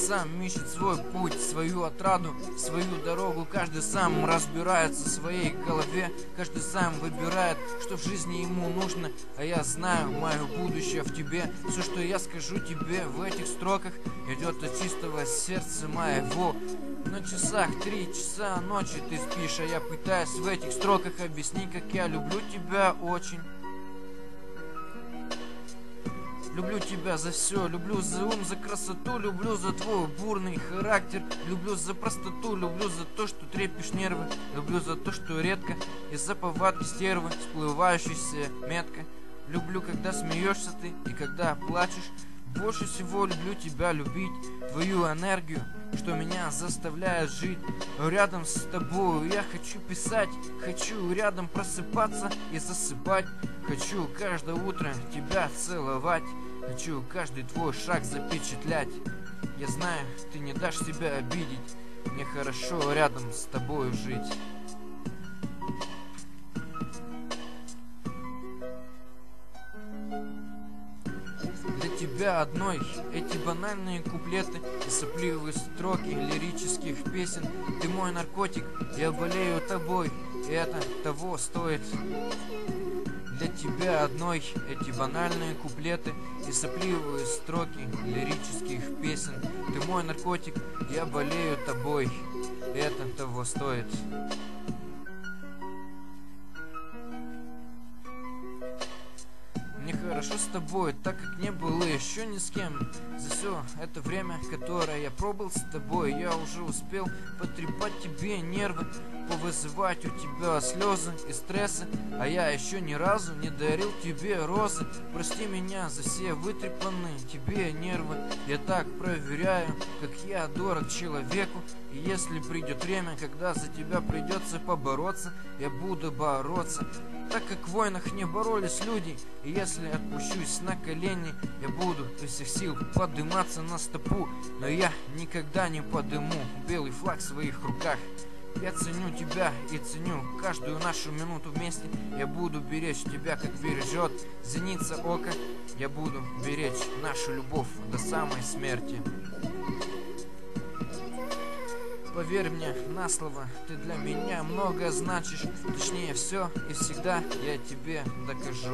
сам ищет свой путь, свою отраду, свою дорогу. Каждый сам разбирается в своей голове, каждый сам выбирает, что в жизни ему нужно. А я знаю, мое будущее в тебе. Все, что я скажу тебе в этих строках, идет от чистого сердца моего. На часах 3 часа ночи ты спишь, а я пытаюсь в этих строках объяснить, как я люблю тебя очень. Люблю тебя за все, люблю за ум, за красоту, люблю за твой бурный характер, люблю за простоту, люблю за то, что трепишь нервы, люблю за то, что редко из-за повадки стервы всплывающаяся метка. Люблю, когда смеешься ты и когда плачешь. Больше всего люблю тебя любить, твою энергию, что меня заставляет жить рядом с тобой. Я хочу писать, хочу рядом просыпаться и засыпать. Хочу каждое утро тебя целовать, хочу каждый твой шаг запечатлять. Я знаю, ты не дашь себя обидеть, мне хорошо рядом с тобой жить. Для тебя одной эти банальные куплеты и сопливые строки лирических песен. Ты мой наркотик, я болею тобой, и это того стоит. Для тебя одной эти банальные куплеты и сопливые строки лирических песен. Ты мой наркотик, я болею тобой, и это того стоит. Мне хорошо с тобой, так как не было еще ни с кем. За все это время, которое я пробыл с тобой, я уже успел потрепать тебе нервы, повызывать у тебя слезы и стрессы. А я еще ни разу не дарил тебе розы. Прости меня за все вытрепанные тебе нервы. Я так проверяю, как я дорог человеку. И если придет время, когда за тебя придется побороться, я буду бороться. Так как в войнах не боролись люди, и если отпущусь на колени, я буду из всех сил подниматься на стопу. Но я никогда не подыму белый флаг в своих руках. Я ценю тебя и ценю каждую нашу минуту вместе. Я буду беречь тебя, как бережет зеница ока. Я буду беречь нашу любовь до самой смерти. Поверь мне на слово, ты для меня многое значишь. Точнее, все и всегда я тебе докажу.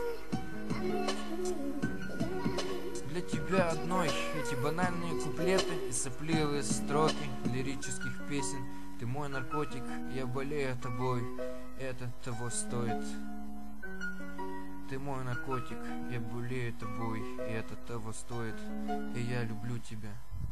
Для тебя одной эти банальные куплеты и сопливые строки лирических песен. Ты мой наркотик, я болею тобой, это того стоит. Ты мой наркотик, я болею тобой, и это того стоит. И я люблю тебя.